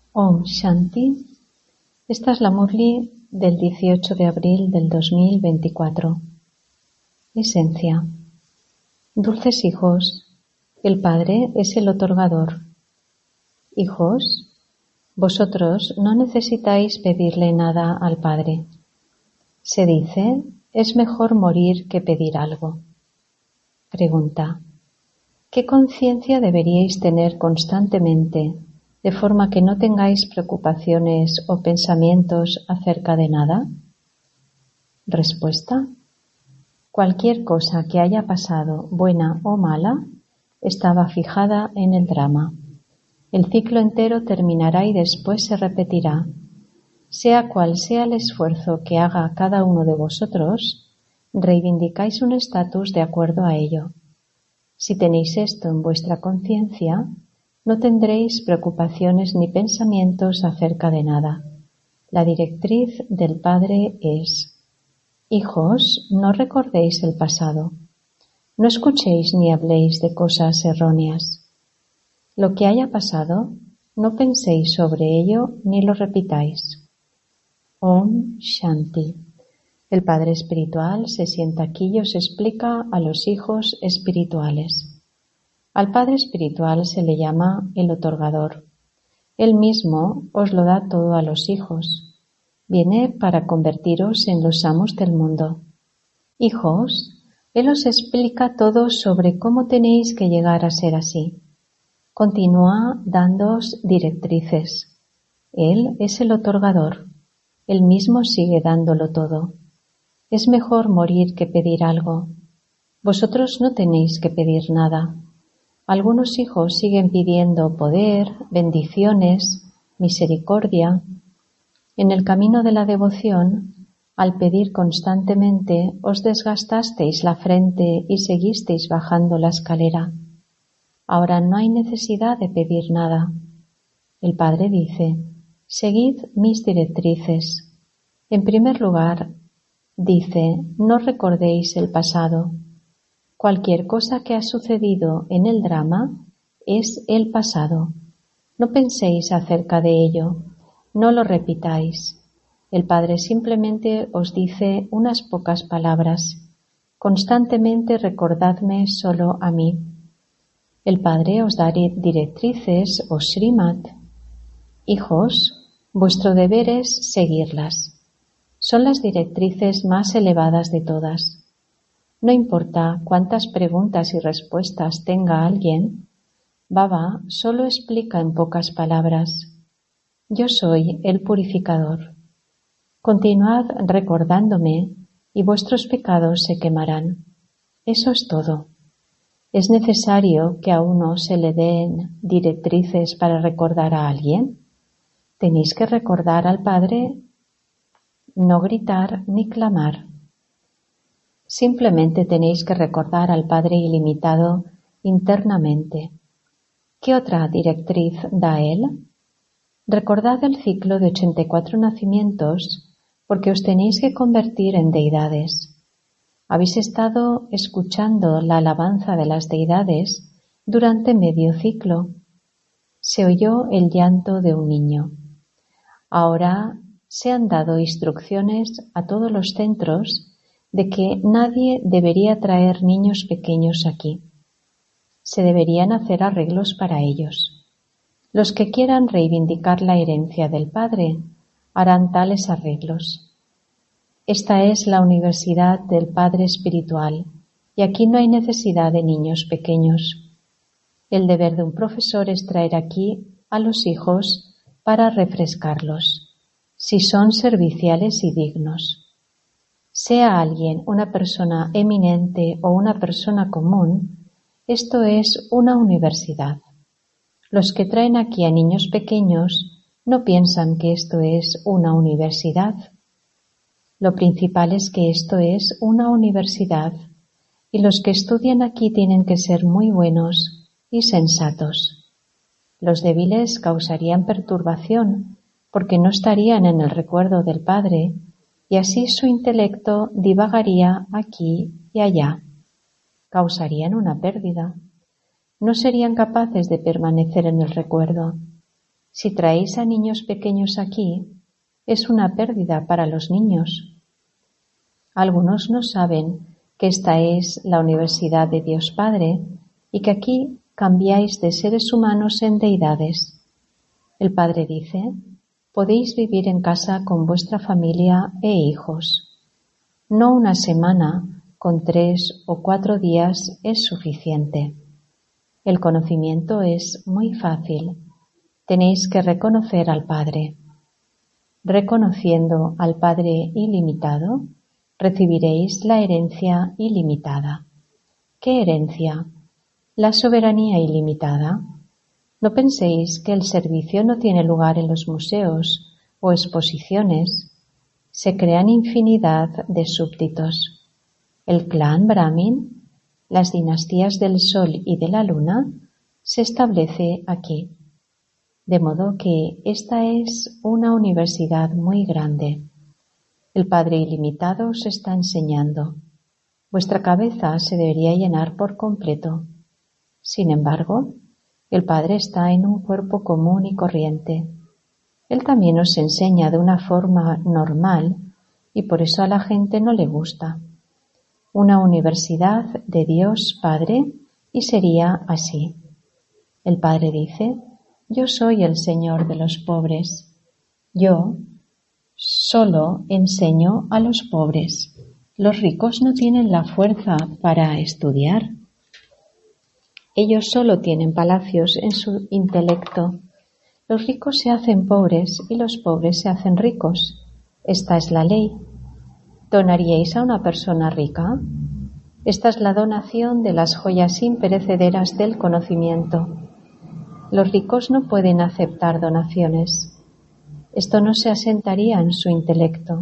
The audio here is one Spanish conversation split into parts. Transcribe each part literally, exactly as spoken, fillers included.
Om Shanti. Esta es la Murli del dieciocho de abril del dos mil veinticuatro. Esencia. Dulces hijos, el Padre es el otorgador. Hijos, vosotros no necesitáis pedirle nada al Padre. Se dice, es mejor morir que pedir algo. Pregunta. ¿Qué conciencia deberíais tener constantemente, de forma que no tengáis preocupaciones o pensamientos acerca de nada? Respuesta. Cualquier cosa que haya pasado, buena o mala, estaba fijada en el drama. El ciclo entero terminará y después se repetirá. Sea cual sea el esfuerzo que haga cada uno de vosotros, reivindicáis un estatus de acuerdo a ello. Si tenéis esto en vuestra conciencia, no tendréis preocupaciones ni pensamientos acerca de nada. La directriz del Padre es: hijos, no recordéis el pasado. No escuchéis ni habléis de cosas erróneas. Lo que haya pasado, no penséis sobre ello ni lo repitáis. Om Shanti. El Padre Espiritual se sienta aquí y os explica a los hijos espirituales. Al Padre Espiritual se le llama el otorgador. Él mismo os lo da todo a los hijos. Viene para convertiros en los amos del mundo. Hijos, Él os explica todo sobre cómo tenéis que llegar a ser así. Continúa dándoos directrices. Él es el otorgador. Él mismo sigue dándolo todo. Es mejor morir que pedir algo. Vosotros no tenéis que pedir nada. Algunos hijos siguen pidiendo poder, bendiciones, misericordia. En el camino de la devoción, al pedir constantemente, os desgastasteis la frente y seguisteis bajando la escalera. Ahora no hay necesidad de pedir nada. El Padre dice, seguid mis directrices. En primer lugar, dice, no recordéis el pasado. Cualquier cosa que ha sucedido en el drama es el pasado. No penséis acerca de ello, no lo repitáis. El Padre simplemente os dice unas pocas palabras. Constantemente recordadme solo a mí. El Padre os da directrices o Srimad. Hijos, vuestro deber es seguirlas. Son las directrices más elevadas de todas. No importa cuántas preguntas y respuestas tenga alguien, Baba solo explica en pocas palabras. Yo soy el purificador. Continuad recordándome y vuestros pecados se quemarán. Eso es todo. ¿Es necesario que a uno se le den directrices para recordar a alguien? Tenéis que recordar al Padre, no gritar ni clamar. Simplemente tenéis que recordar al Padre ilimitado internamente. ¿Qué otra directriz da Él? Recordad el ciclo de ochenta y cuatro nacimientos porque os tenéis que convertir en deidades. Habéis estado escuchando la alabanza de las deidades durante medio ciclo. Se oyó el llanto de un niño. Ahora se han dado instrucciones a todos los centros de que nadie debería traer niños pequeños aquí. Se deberían hacer arreglos para ellos. Los que quieran reivindicar la herencia del Padre harán tales arreglos. Esta es la universidad del Padre Espiritual y aquí no hay necesidad de niños pequeños. El deber de un profesor es traer aquí a los hijos para refrescarlos, si son serviciales y dignos. Sea alguien una persona eminente o una persona común, esto es una universidad. Los que traen aquí a niños pequeños no piensan que esto es una universidad. Lo principal es que esto es una universidad y los que estudian aquí tienen que ser muy buenos y sensatos. Los débiles causarían perturbación porque no estarían en el recuerdo del Padre y así su intelecto divagaría aquí y allá. Causarían una pérdida. No serían capaces de permanecer en el recuerdo. Si traéis a niños pequeños aquí, es una pérdida para los niños. Algunos no saben que esta es la universidad de Dios Padre y que aquí cambiáis de seres humanos en deidades. El Padre dice, podéis vivir en casa con vuestra familia e hijos. No una semana, con tres o cuatro días es suficiente. El conocimiento es muy fácil. Tenéis que reconocer al Padre. Reconociendo al Padre ilimitado, recibiréis la herencia ilimitada. ¿Qué herencia? La soberanía ilimitada. No penséis que el servicio no tiene lugar en los museos o exposiciones. Se crean infinidad de súbditos. El clan Brahmin, las dinastías del Sol y de la Luna, se establece aquí. De modo que esta es una universidad muy grande. El Padre ilimitado os está enseñando. Vuestra cabeza se debería llenar por completo. Sin embargo, el Padre está en un cuerpo común y corriente. Él también os enseña de una forma normal y por eso a la gente no le gusta. Una universidad de Dios Padre y sería así. El Padre dice, yo soy el Señor de los pobres. Yo solo enseño a los pobres. Los ricos no tienen la fuerza para estudiar. Ellos solo tienen palacios en su intelecto. Los ricos se hacen pobres y los pobres se hacen ricos. Esta es la ley. ¿Donaríais a una persona rica? Esta es la donación de las joyas imperecederas del conocimiento. Los ricos no pueden aceptar donaciones. Esto no se asentaría en su intelecto.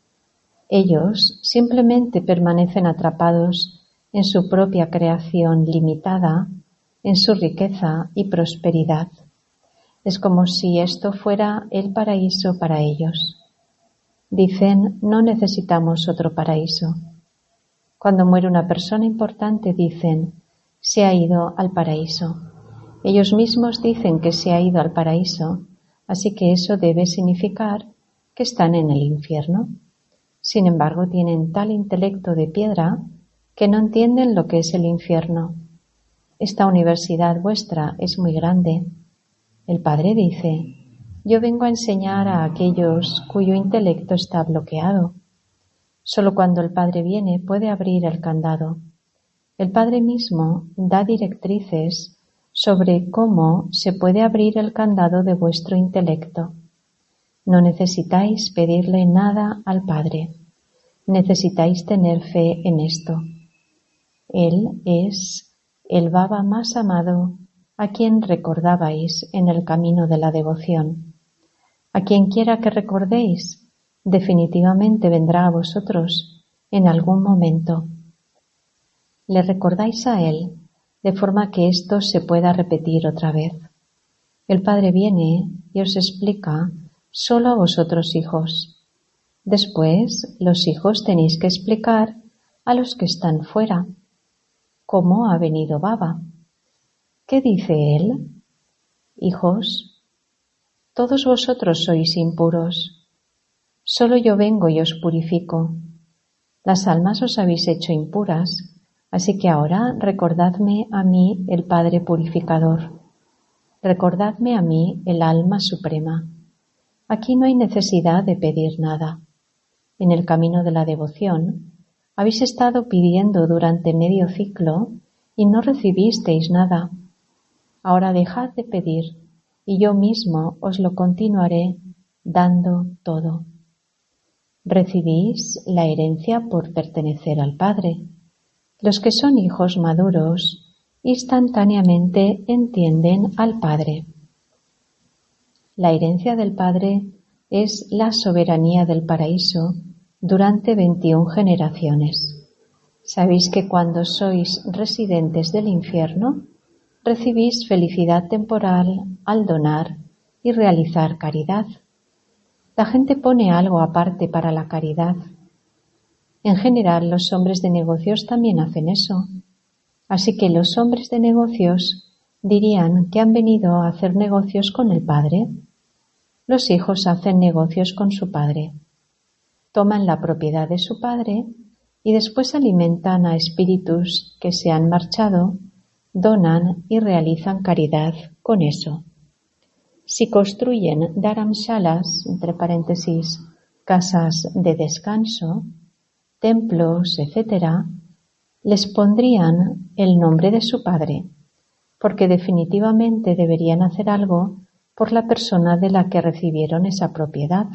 Ellos simplemente permanecen atrapados en su propia creación limitada, en su riqueza y prosperidad. Es como si esto fuera el paraíso para ellos. Dicen, no necesitamos otro paraíso. Cuando muere una persona importante dicen, se ha ido al paraíso. Ellos mismos dicen que se ha ido al paraíso, así que eso debe significar que están en el infierno. Sin embargo, tienen tal intelecto de piedra que no entienden lo que es el infierno. Esta universidad vuestra es muy grande. El Padre dice, yo vengo a enseñar a aquellos cuyo intelecto está bloqueado. Solo cuando el Padre viene puede abrir el candado. El Padre mismo da directrices sobre cómo se puede abrir el candado de vuestro intelecto. No necesitáis pedirle nada al Padre. Necesitáis tener fe en esto. Él es el Baba más amado a quien recordabais en el camino de la devoción. A quien quiera que recordéis, definitivamente vendrá a vosotros en algún momento. Le recordáis a Él, de forma que esto se pueda repetir otra vez. El Padre viene y os explica solo a vosotros hijos. Después, los hijos tenéis que explicar a los que están fuera cómo ha venido Baba. ¿Qué dice él? Hijos, todos vosotros sois impuros. Solo yo vengo y os purifico. Las almas os habéis hecho impuras, así que ahora recordadme a mí el Padre Purificador. Recordadme a mí el alma suprema. Aquí no hay necesidad de pedir nada. En el camino de la devoción habéis estado pidiendo durante medio ciclo y no recibisteis nada. Ahora dejad de pedir y yo mismo os lo continuaré dando todo. Recibís la herencia por pertenecer al Padre. Los que son hijos maduros instantáneamente entienden al Padre. La herencia del Padre es la soberanía del paraíso durante veintiún generaciones. Sabéis que cuando sois residentes del infierno, recibís felicidad temporal al donar y realizar caridad. La gente pone algo aparte para la caridad. En general, los hombres de negocios también hacen eso. Así que los hombres de negocios dirían que han venido a hacer negocios con el padre. Los hijos hacen negocios con su padre. Toman la propiedad de su padre y después alimentan a espíritus que se han marchado, donan y realizan caridad con eso. Si construyen dharamshalas, entre paréntesis, casas de descanso, templos, etcétera, les pondrían el nombre de su padre, porque definitivamente deberían hacer algo por la persona de la que recibieron esa propiedad.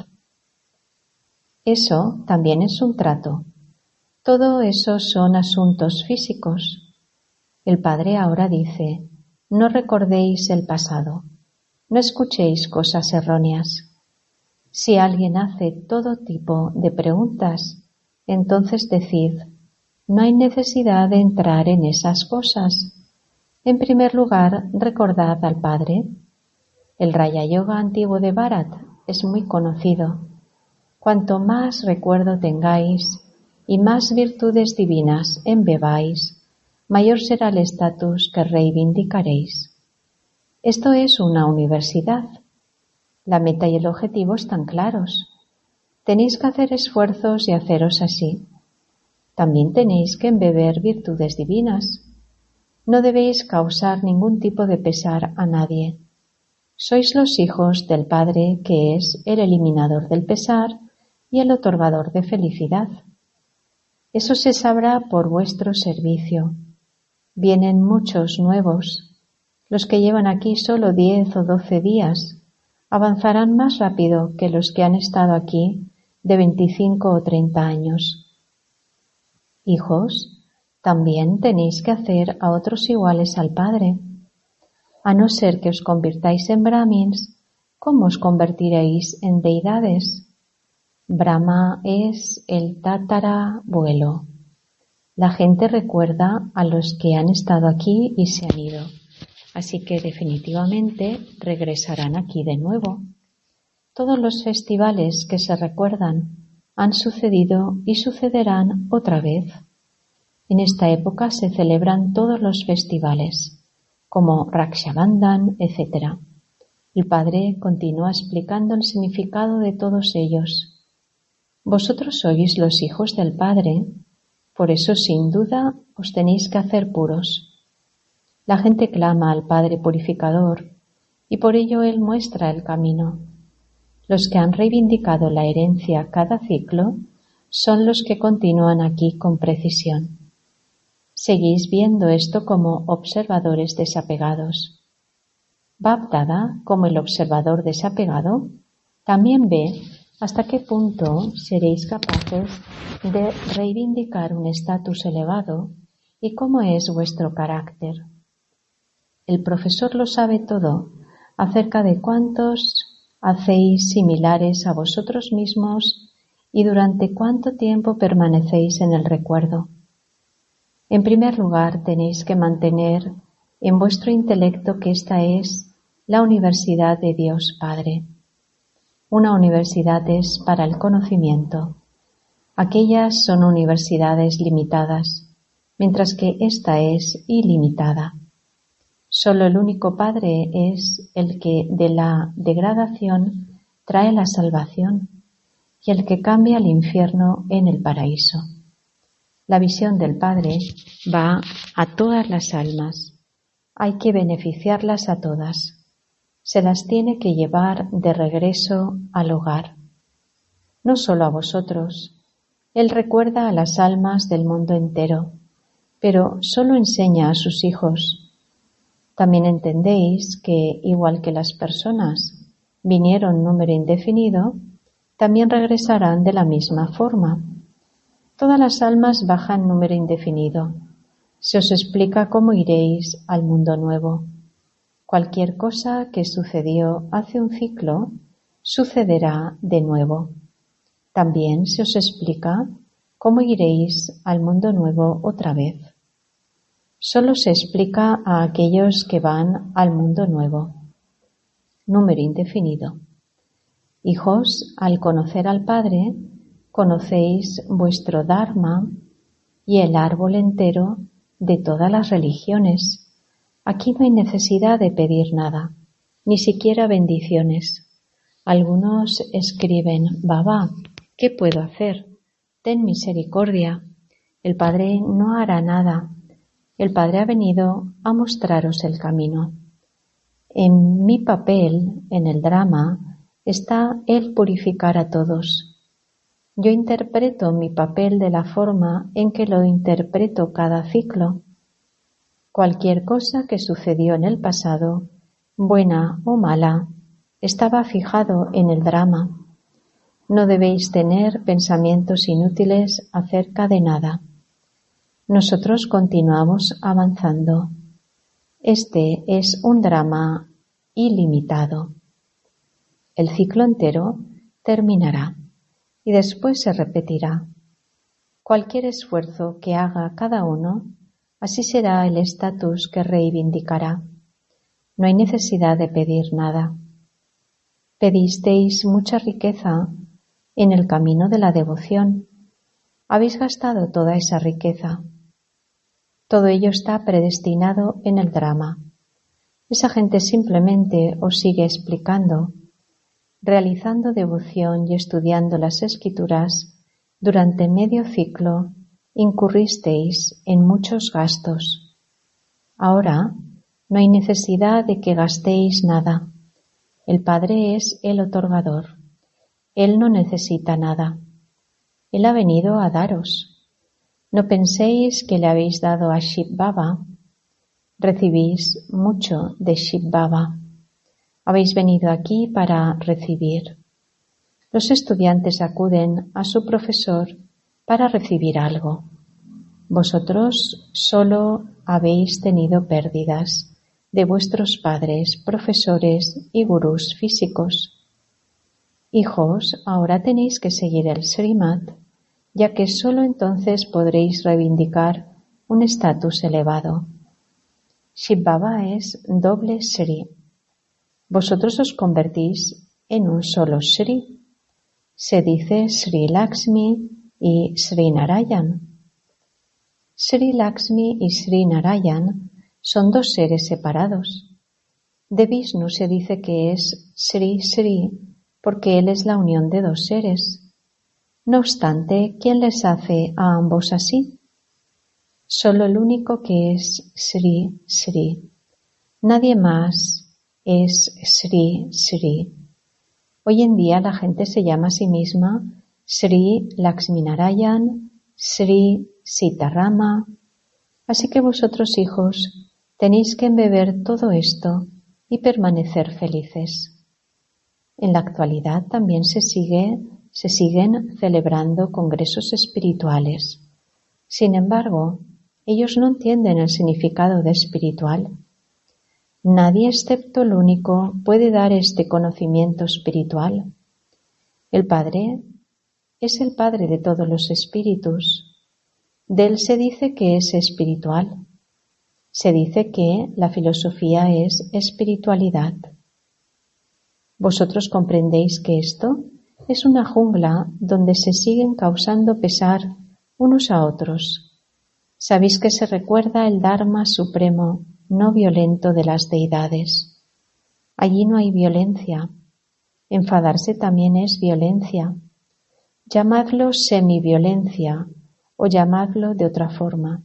Eso también es un trato. Todo eso son asuntos físicos. El Padre ahora dice, no recordéis el pasado, no escuchéis cosas erróneas. Si alguien hace todo tipo de preguntas, entonces decid, no hay necesidad de entrar en esas cosas. En primer lugar, recordad al Padre. El Raya Yoga antiguo de Bharat es muy conocido. Cuanto más recuerdo tengáis y más virtudes divinas embebáis, mayor será el estatus que reivindicaréis. Esto es una universidad. La meta y el objetivo están claros. Tenéis que hacer esfuerzos y haceros así. También tenéis que embeber virtudes divinas. No debéis causar ningún tipo de pesar a nadie. Sois los hijos del Padre, que es el eliminador del pesar y el otorgador de felicidad. Eso se sabrá por vuestro servicio. Vienen muchos nuevos. Los que llevan aquí solo diez o doce días avanzarán más rápido que los que han estado aquí de veinticinco o treinta años. Hijos, también tenéis que hacer a otros iguales al Padre. A no ser que os convirtáis en brahmins, ¿cómo os convertiréis en deidades? Brahma es el tatarabuelo. La gente recuerda a los que han estado aquí y se han ido, así que definitivamente regresarán aquí de nuevo. Todos los festivales que se recuerdan han sucedido y sucederán otra vez. En esta época se celebran todos los festivales, como Rakshabandhan, etcétera. El Padre continúa explicando el significado de todos ellos. Vosotros sois los hijos del Padre, por eso sin duda os tenéis que hacer puros. La gente clama al Padre Purificador y por ello Él muestra el camino. Los que han reivindicado la herencia cada ciclo son los que continúan aquí con precisión. Seguís viendo esto como observadores desapegados. Bab Dada, como el observador desapegado, también ve hasta qué punto seréis capaces de reivindicar un estatus elevado y cómo es vuestro carácter. El profesor lo sabe todo acerca de cuántos hacéis similares a vosotros mismos y durante cuánto tiempo permanecéis en el recuerdo. En primer lugar, tenéis que mantener en vuestro intelecto que esta es la universidad de Dios Padre. Una universidad es para el conocimiento. Aquellas son universidades limitadas, mientras que esta es ilimitada. Solo el único Padre es el que de la degradación trae la salvación y el que cambia el infierno en el paraíso. La visión del Padre va a todas las almas. Hay que beneficiarlas a todas. Se las tiene que llevar de regreso al hogar. No solo a vosotros. Él recuerda a las almas del mundo entero, pero solo enseña a sus hijos. También entendéis que, igual que las personas vinieron número indefinido, también regresarán de la misma forma. Todas las almas bajan número indefinido. Se os explica cómo iréis al mundo nuevo. Cualquier cosa que sucedió hace un ciclo, sucederá de nuevo. También se os explica cómo iréis al mundo nuevo otra vez. Solo se explica a aquellos que van al mundo nuevo. Número indefinido. Hijos, al conocer al Padre, conocéis vuestro Dharma y el árbol entero de todas las religiones. Aquí no hay necesidad de pedir nada, ni siquiera bendiciones. Algunos escriben: Baba, ¿qué puedo hacer? Ten misericordia. El Padre no hará nada. El Padre ha venido a mostraros el camino. En mi papel, en el drama, está el purificar a todos. Yo interpreto mi papel de la forma en que lo interpreto cada ciclo. Cualquier cosa que sucedió en el pasado, buena o mala, estaba fijado en el drama. No debéis tener pensamientos inútiles acerca de nada. Nosotros continuamos avanzando. Este es un drama ilimitado. El ciclo entero terminará y después se repetirá. Cualquier esfuerzo que haga cada uno, así será el estatus que reivindicará. No hay necesidad de pedir nada. Pedisteis mucha riqueza en el camino de la devoción. Habéis gastado toda esa riqueza. Todo ello está predestinado en el drama. Esa gente simplemente os sigue explicando. Realizando devoción y estudiando las escrituras, durante medio ciclo incurristeis en muchos gastos. Ahora no hay necesidad de que gastéis nada. El Padre es el otorgador. Él no necesita nada. Él ha venido a daros. No penséis que le habéis dado a Shiv Baba. Recibís mucho de Shiv Baba. Habéis venido aquí para recibir. Los estudiantes acuden a su profesor para recibir algo. Vosotros solo habéis tenido pérdidas de vuestros padres, profesores y gurús físicos. Hijos, ahora tenéis que seguir el Srimad, ya que solo entonces podréis reivindicar un estatus elevado. Shiv Baba es doble Sri. Vosotros os convertís en un solo Sri. Se dice Sri Lakshmi y Sri Narayan. Sri Lakshmi y Sri Narayan son dos seres separados. De Vishnu se dice que es Sri Sri porque él es la unión de dos seres. No obstante, ¿quién les hace a ambos así? Solo el único que es Sri Sri. Nadie más es Sri Sri. Hoy en día la gente se llama a sí misma Sri Lakshminarayan, Sri Sitarama. Así que vosotros, hijos, tenéis que embeber todo esto y permanecer felices. En la actualidad también se sigue, se siguen celebrando congresos espirituales. Sin embargo, ellos no entienden el significado de espiritual. Nadie excepto el único puede dar este conocimiento espiritual. El Padre es el Padre de todos los espíritus. De él se dice que es espiritual. Se dice que la filosofía es espiritualidad. Vosotros comprendéis que esto es una jungla donde se siguen causando pesar unos a otros. Sabéis que se recuerda el Dharma supremo no violento de las deidades. Allí no hay violencia. Enfadarse también es violencia. Llamadlo semiviolencia o llamadlo de otra forma.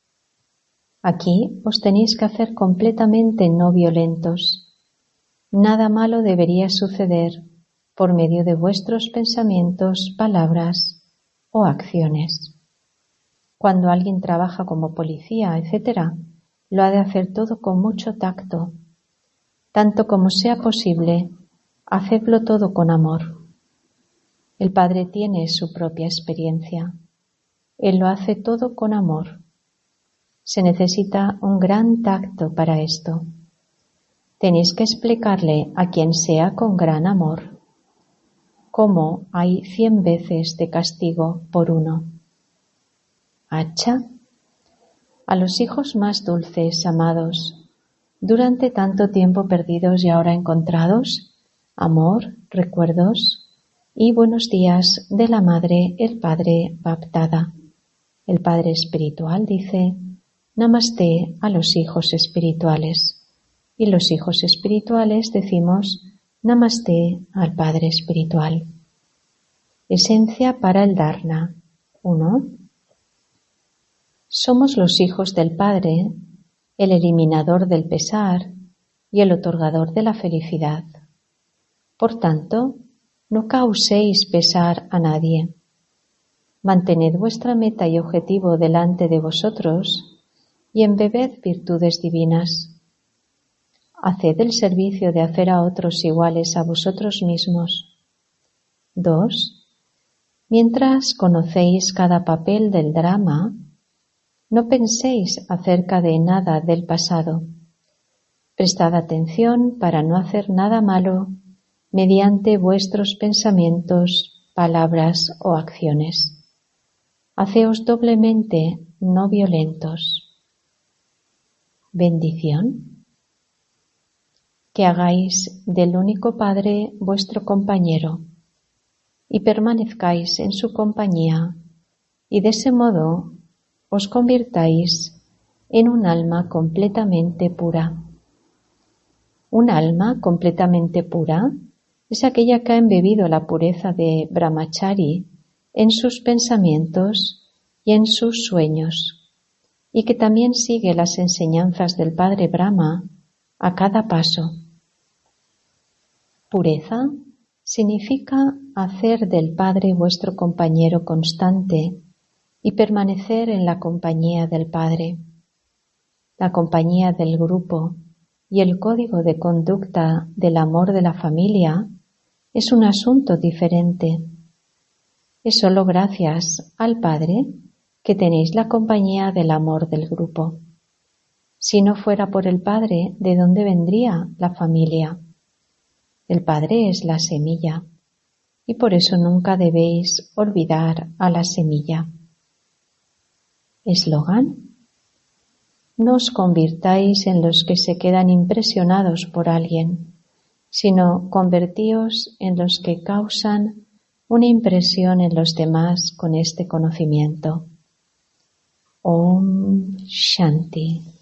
Aquí os tenéis que hacer completamente no violentos. Nada malo debería suceder por medio de vuestros pensamientos, palabras o acciones. Cuando alguien trabaja como policía, etcétera, lo ha de hacer todo con mucho tacto. Tanto como sea posible, hacedlo todo con amor. El Padre tiene su propia experiencia. Él lo hace todo con amor. Se necesita un gran tacto para esto. Tenéis que explicarle a quien sea con gran amor cómo hay cien veces de castigo por uno. ¿Acha? A los hijos más dulces, amados, durante tanto tiempo perdidos y ahora encontrados, amor, recuerdos y buenos días de la Madre, el Padre Baptada. El Padre espiritual dice: Namaste a los hijos espirituales. Y los hijos espirituales decimos Namaste al Padre espiritual. Esencia para el Dharna. uno. Somos los hijos del Padre, el eliminador del pesar y el otorgador de la felicidad. Por tanto, no causéis pesar a nadie. Mantened vuestra meta y objetivo delante de vosotros y embebed virtudes divinas. Haced el servicio de hacer a otros iguales a vosotros mismos. dos. Mientras conocéis cada papel del drama, no penséis acerca de nada del pasado. Prestad atención para no hacer nada malo mediante vuestros pensamientos, palabras o acciones. Haceos doblemente no violentos. Bendición. Que hagáis del único Padre vuestro compañero y permanezcáis en su compañía y de ese modo os convirtáis en un alma completamente pura. Un alma completamente pura es aquella que ha embebido la pureza de Brahmachari en sus pensamientos y en sus sueños, y que también sigue las enseñanzas del Padre Brahma a cada paso. Pureza significa hacer del Padre vuestro compañero constante y permanecer en la compañía del Padre. La compañía del grupo y el código de conducta del amor de la familia es un asunto diferente. Es sólo gracias al Padre que tenéis la compañía del amor del grupo. Si no fuera por el Padre, ¿de dónde vendría la familia? El Padre es la semilla, y por eso nunca debéis olvidar a la semilla. Eslogan: no os convirtáis en los que se quedan impresionados por alguien, sino convertíos en los que causan una impresión en los demás con este conocimiento. Om Shanti.